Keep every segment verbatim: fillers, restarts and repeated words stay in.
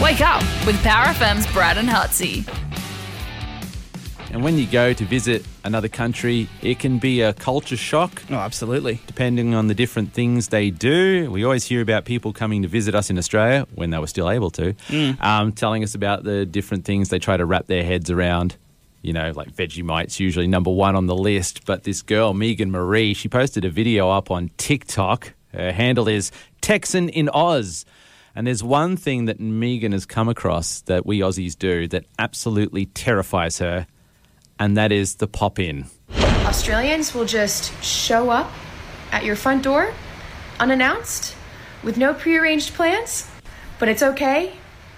Wake up with Power F M's Brad and Hutsy. And when you go to visit another country, it can be a culture shock. Oh, absolutely. Depending on the different things they do. We always hear about people coming to visit us in Australia, when they were still able to, mm. um, telling us about the different things they try to wrap their heads around. You know, like Vegemite's usually number one on the list. But this girl, Megan Marie, she posted a video up on TikTok. Her handle is Texan in Oz. And there's one thing that Megan has come across that we Aussies do that absolutely terrifies her, and that is the pop-in. Australians will just show up at your front door, unannounced, with no prearranged plans, but it's okay.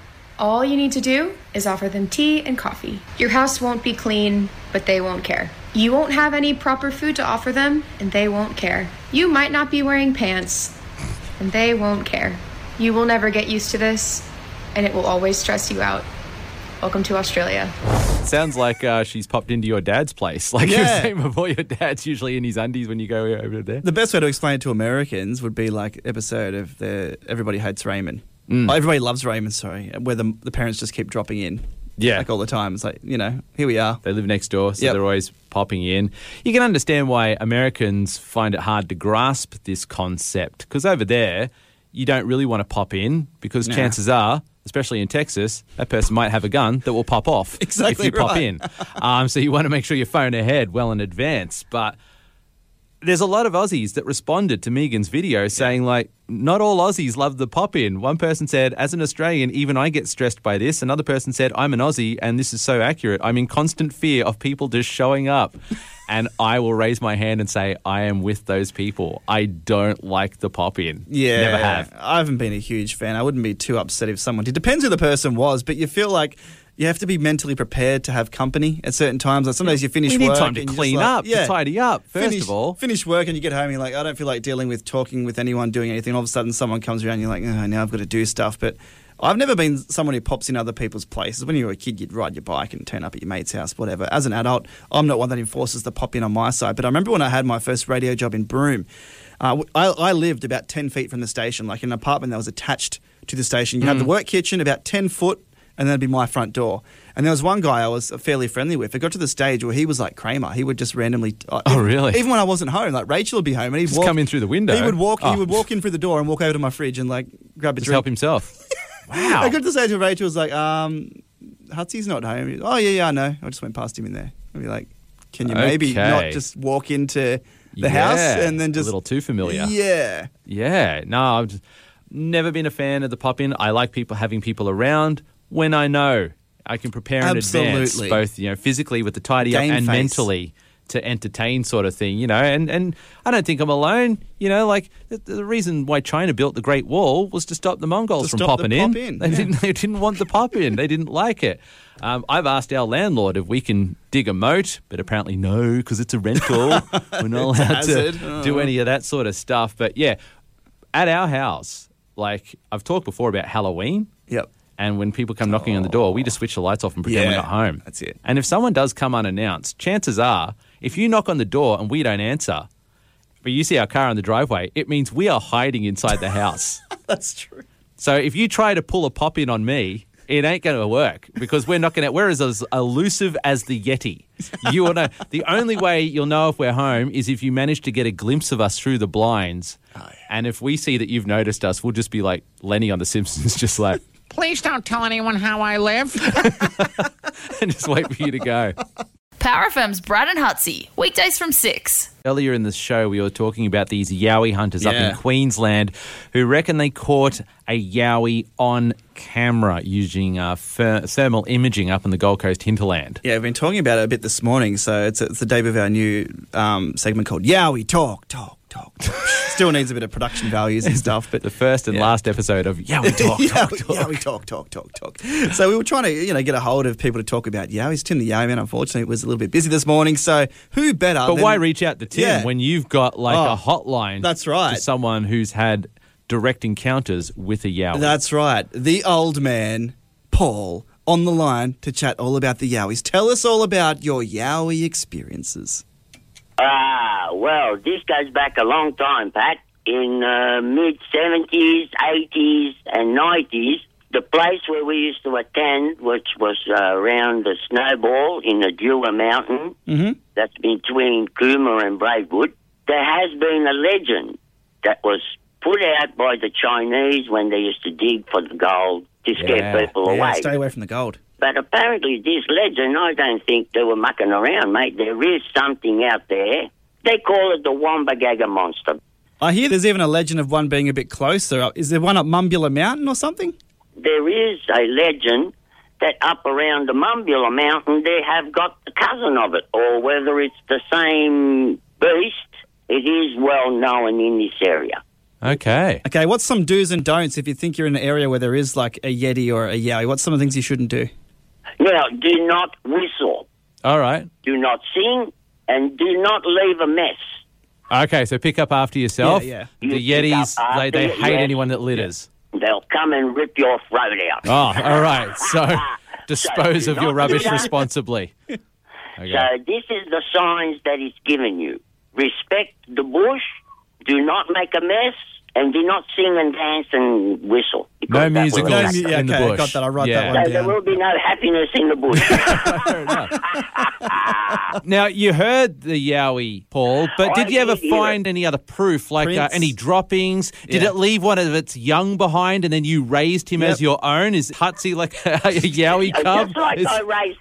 All you need to do is offer them tea and coffee. Your house won't be clean, but they won't care. You won't have any proper food to offer them, and they won't care. You might not be wearing pants, and they won't care. You will never get used to this, and it will always stress you out. Welcome to Australia. Sounds like uh, she's popped into your dad's place. Like you were saying before, your dad's usually in his undies when you go over there. The best way to explain it to Americans would be like episode of the Everybody Hates Raymond. Mm. Oh, Everybody Loves Raymond, sorry, where the, the parents just keep dropping in. Yeah. Like all the time. It's like, you know, here we are. They live next door, so Yep. they're always popping in. You can understand why Americans find it hard to grasp this concept, because over there, you don't really want to pop in because Nah. chances are, especially in Texas, that person might have a gun that will pop off Exactly if you pop right. in. Um, so you want to make sure you phone ahead well in advance. But there's a lot of Aussies that responded to Megan's video saying, like, not all Aussies love the pop-in. One person said, as an Australian, even I get stressed by this. Another person said, I'm an Aussie and this is so accurate. I'm in constant fear of people just showing up. And I will raise my hand and say, I am with those people. I don't like the pop-in. Yeah. Never have. I haven't been a huge fan. I wouldn't be too upset if someone did. Depends who the person was, but you feel like you have to be mentally prepared to have company at certain times. Like sometimes you finish You work. need time to and you're clean just like, up, to tidy up, first finish, of all. Finish work and you get home and you're like, I don't feel like dealing with talking with anyone, doing anything. All of a sudden someone comes around and you're like, oh, now I've got to do stuff. But I've never been someone who pops in other people's places. When you were a kid, you'd ride your bike and turn up at your mate's house, whatever. As an adult, I'm not one that enforces the pop in on my side. But I remember when I had my first radio job in Broome, uh, I, I lived about ten feet from the station, like in an apartment that was attached to the station. You Mm. had the work kitchen about ten foot, and that'd be my front door. And there was one guy I was fairly friendly with. It got to the stage where he was like Kramer. He would just randomly... Uh, Oh, even, really? Even when I wasn't home, like Rachel would be home and he'd Just walk, come in through the window. He would walk Oh. He would walk in through the door and walk over to my fridge and like grab a Just drink. help himself. Wow. I got to the stage where Rachel was like, um, Hutsy's not home. He, oh, yeah, yeah, I know. I just went past him in there. I'd be like, can you maybe Okay. not just walk into the Yeah, house and then just... a little too familiar. Yeah. Yeah. No, I've just never been a fan of the pop-in. I like people having people around when I know I can prepare in advance, Absolutely. both, you know, physically with the tidy up Game and face. mentally to entertain sort of thing, you know. And, and I don't think I'm alone, you know, like the, the reason why China built the Great Wall was to stop the Mongols To from stop the popping in. pop-in, They yeah. didn't they didn't want the pop-in. They didn't like it. Um, I've asked our landlord if we can dig a moat, but apparently no, because it's a rental. We're not allowed to hazard. Oh. do any of that sort of stuff. But yeah, at our house, like I've talked before about Halloween. Yep. And when people come knocking on the door, we just switch the lights off and pretend Yeah, we're not home. that's it. And if someone does come unannounced, chances are, if you knock on the door and we don't answer, but you see our car in the driveway, it means we are hiding inside the house. That's true. So if you try to pull a pop in on me, it ain't going to work because we're not going to. We're as, as elusive as the Yeti. You will know. The only way you'll know if we're home is if you manage to get a glimpse of us through the blinds. Oh, yeah. And if we see that you've noticed us, we'll just be like Lenny on The Simpsons, just like, Please don't tell anyone how I live. and just wait for you to go. Power F M's Brad and Hutsy, weekdays from six. Earlier in the show, we were talking about these yowie hunters up Yeah. in Queensland who reckon they caught a yowie on camera using uh, ther- thermal imaging up in the Gold Coast hinterland. Yeah, we've been talking about it a bit this morning. So it's, it's the debut of our new um, segment called Yowie Talk, Talk, Talk, Talk. Still needs a bit of production values and stuff, but The first and Yeah. last episode of Yowie Talk, Talk, Yowie, Talk. Yowie Talk, Talk, Talk, Talk. So we were trying to, you know, get a hold of people to talk about Yowies. Tim the Yowie Man, unfortunately, was a little bit busy this morning. So who better? But than, why reach out to Tim Yeah. when you've got like Oh, a hotline that's right. to someone who's had direct encounters with a yowie? That's right. The old man, Paul, on the line to chat all about the Yowies. Tell us all about your Yowie experiences. Ah, well, this goes back a long time, Pat. In uh, mid-seventies, eighties and nineties, The place where we used to attend, which was uh, around the Snowball in the Dewar Mountain, Mm-hmm. that's between Cooma and Braidwood, there has been a legend that was put out by the Chinese when they used to dig for the gold to scare Yeah, people Yeah, away. stay away from the gold. But apparently this legend, I don't think they were mucking around, mate. There is something out there. They call it the Wombagaga Monster. I hear there's even a legend of one being a bit closer. Is there one up Mumbula Mountain or something? There is a legend that up around the Mumbula Mountain they have got the cousin of it, or whether it's the same beast, it is well known in this area. Okay. Okay, what's some do's and don'ts if you think you're in an area where there is like a Yeti or a Yowie? What's some of the things you shouldn't do? Now, do not whistle, All right. do not sing, and do not leave a mess. Okay, so pick up after yourself. Yeah, yeah. The You pick Yetis, up they, after they you, hate yes. anyone that litters. They'll come and rip your throat out. Oh, all right. So dispose do of your not rubbish do that. responsibly. Okay. So this is the signs that it's given you. Respect the bush, do not make a mess, and do not sing and dance and whistle. because No that will musicals No, attract yeah, them. in the okay, I bush. got that. I'll write Yeah. that So one there down. will be no happiness in the bush. Fair enough. Now, you heard the Yowie, Paul, but I did you ever did hear find any other proof, like uh, Prints? any droppings? Did Yeah. it leave one of its young behind and then you raised him Yep. as your own? Is Hutsy like a, a Yowie cub? Just like Is- I raised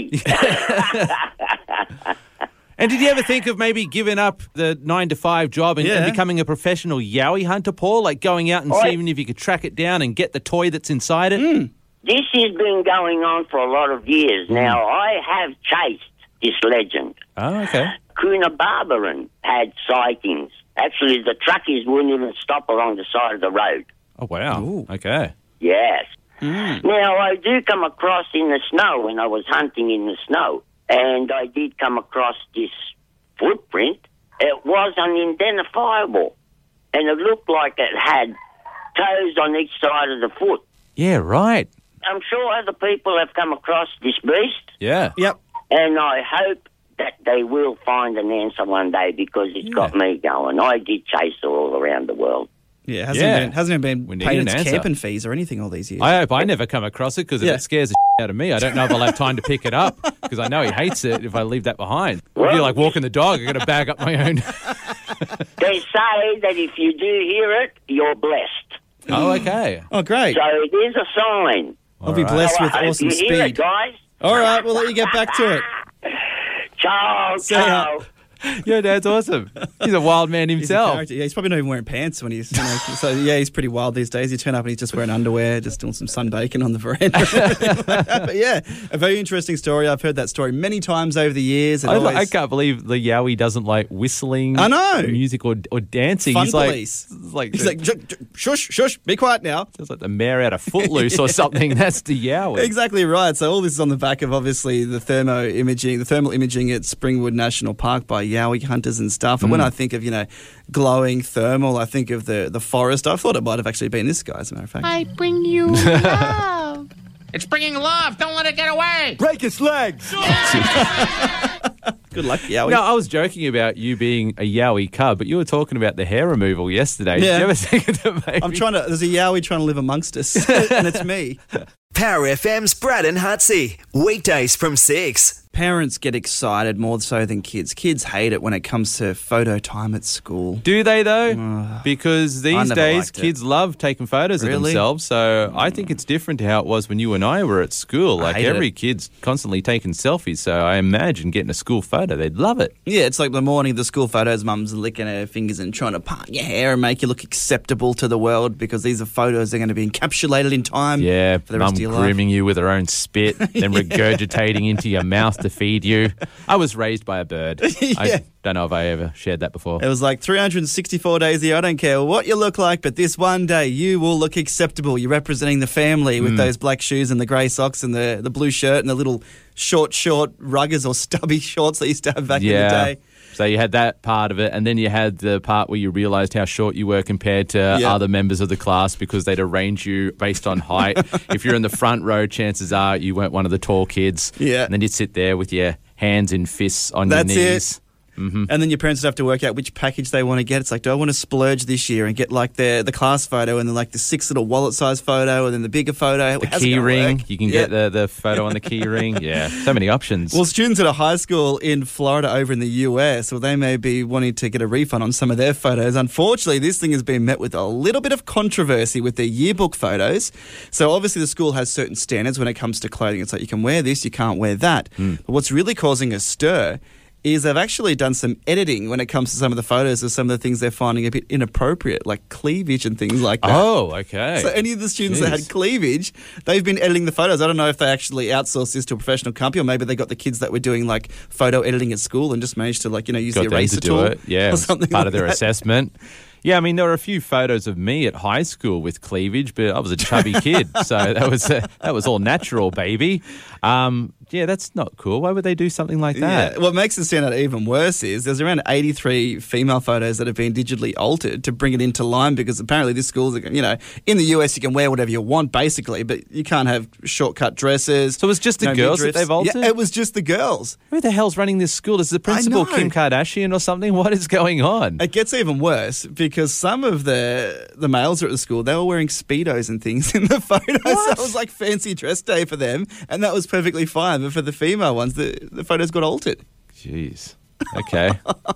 Hutsy. And did you ever think of maybe giving up the nine to five job and, and Yeah. becoming a professional Yowie hunter, Paul? Like going out and Oi. seeing if you could track it down and get the toy that's inside it? This has been going on for a lot of years. Now, I have chased this legend. Oh, okay. Coonabarabran had sightings. Actually, the truckies wouldn't even stop along the side of the road. Oh, wow. Ooh. Okay. Yes. Now, I do come across in the snow when I was hunting in the snow, and I did come across this footprint. It was unidentifiable, and it looked like it had toes on each side of the foot. Yeah, right. I'm sure other people have come across this beast, Yeah. Yep. and I hope that they will find an answer one day because it's got me going. I did chase it all around the world. Yeah, hasn't Yeah. been hasn't been We need paid an its answer. camping fees or anything all these years. I hope I never come across it because if Yeah. it scares the shit out of me, I don't know if I'll have time to pick it up because I know he hates it if I leave that behind. It would be like walking the dog. I've got to bag up my own. They say that if you do hear it, you're blessed. Oh, okay. oh, great. So it is a sign. I'll be All right. blessed So I with hope awesome you hear it, speed. guys. All right, we'll let you get back to it. Ciao, See ya. ciao. Your dad's awesome. He's a wild man He's a himself. character. Yeah, he's probably not even wearing pants when he's. You know, so yeah, he's pretty wild these days. You turn up and he's just wearing underwear, just doing some sun bacon on the veranda. But yeah, a very interesting story. I've heard that story many times over the years. It I, always- I can't believe the Yowie doesn't like whistling. I know. music or or dancing. Fun he's like, police. it's like He's the, like, "Sh- sh- shush, shush, be quiet now. it's like the mayor out of Footloose or something. That's the Yowie. Exactly right. So all this is on the back of obviously the thermo imaging, the thermal imaging at Springwood National Park by Yowie hunters and stuff. And when I think of, you know, glowing thermal, I think of the, the forest. I thought it might have actually been this guy, as a matter of fact. I bring you love. It's bringing love. Don't let it get away. Break his legs. Good luck, Yowie. No, I was joking about you being a Yowie cub, but you were talking about the hair removal yesterday. Did Yeah. you ever think that maybe? I'm trying to, there's a Yowie trying to live amongst us, and it's me. Power F M's Brad and Hutsy. Weekdays from six. Parents get excited more so than kids. Kids hate it when it comes to photo time at school. Do they though? Because these never days liked it. kids love taking photos of Really? themselves. So I think it's different to how it was when you and I were at school. Like hated every it. kid's constantly taking selfies. So I imagine getting a school photo, they'd love it. Yeah, it's like the morning of the school photos, mum's licking her fingers and trying to part your hair and make you look acceptable to the world because these are photos that are going to be encapsulated in time Yeah, for the mum rest of your life. grooming you with her own spit, then regurgitating into your mouth to feed you. I was raised by a bird. Yeah. I don't know if I ever shared that before. It was like three hundred sixty-four days a year. I don't care what you look like, but this one day you will look acceptable. You're representing the family Mm. with those black shoes and the grey socks and the, the blue shirt and the little short, short ruggers or stubby shorts that you used to have back in the Yeah. day. So you had that part of it, and then you had the part where you realised how short you were compared to Yeah. other members of the class because they'd arrange you based on height. If you're in the front row, chances are you weren't one of the tall kids. Yeah. And then you'd sit there with your hands in fists on That's your it. knees. Mm-hmm. And then your parents would have to work out which package they want to get. It's like, do I want to splurge this year and get like the the class photo and then like the six little wallet size photo and then the bigger photo? The How's it key gonna ring. work? You can Yeah. get the, the photo on the key ring. Yeah, so many options. Well, students at a high school in Florida over in the U S, well, they may be wanting to get a refund on some of their photos. Unfortunately, this thing has been met with a little bit of controversy with their yearbook photos. So obviously the school has certain standards when it comes to clothing. It's like you can wear this, you can't wear that. Mm. But what's really causing a stir is they've actually done some editing when it comes to some of the photos of some of the things they're finding a bit inappropriate, like cleavage and things like that. Oh, okay. So any of the students Jeez. that had cleavage, they've been editing the photos. I don't know if they actually outsourced this to a professional company or maybe they got the kids that were doing like photo editing at school and just managed to like, you know, use Got the them eraser to do tool it. Yeah, or it's something part like of their that. assessment. Yeah, I mean, there were a few photos of me at high school with cleavage, but I was a chubby kid, so that was uh, that was all natural, baby. Um, yeah, that's not cool. Why would they do something like that? Yeah. What makes it stand out even worse is there's around eighty-three female photos that have been digitally altered to bring it into line because apparently this school's, you know, in the U S you can wear whatever you want basically, but you can't have shortcut dresses. So it was just the no girls that midriffs. they've altered? Yeah, it was just the girls. Who the hell's running this school? Is the principal know. Kim Kardashian or something? What is going on? It gets even worse because some of the the males who are at the school, they were wearing Speedos and things in the photos. That was like fancy dress day for them, and that was perfectly fine. But for the female ones, the, the photos got altered. Jeez. Okay.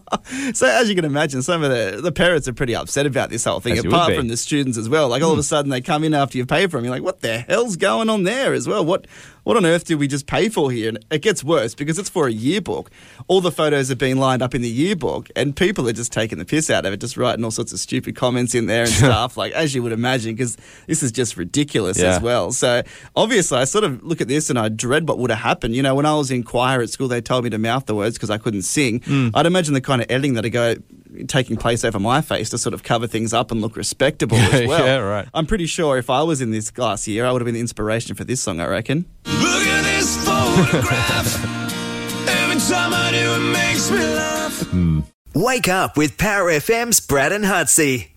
So as you can imagine, some of the, the parents are pretty upset about this whole thing, As you apart would be. from the students as well. Like all of a sudden they come in after you've paid for them. You're like, what the hell's going on there as well? What what on earth did we just pay for here? And it gets worse because it's for a yearbook. All the photos have been lined up in the yearbook and people are just taking the piss out of it, just writing all sorts of stupid comments in there and stuff, like as you would imagine, because this is just ridiculous Yeah. as well. So obviously I sort of look at this and I dread what would have happened. You know, when I was in choir at school, they told me to mouth the words because I couldn't sing. Mm. I'd imagine the kind of editing that I go taking place over my face to sort of cover things up and look respectable as well. Yeah, right. I'm pretty sure if I was in this class year, I would have been the inspiration for this song, I reckon. Look at this photograph. Every time I do, it makes me laugh. Wake up with Power F M's Brad and Hutsy.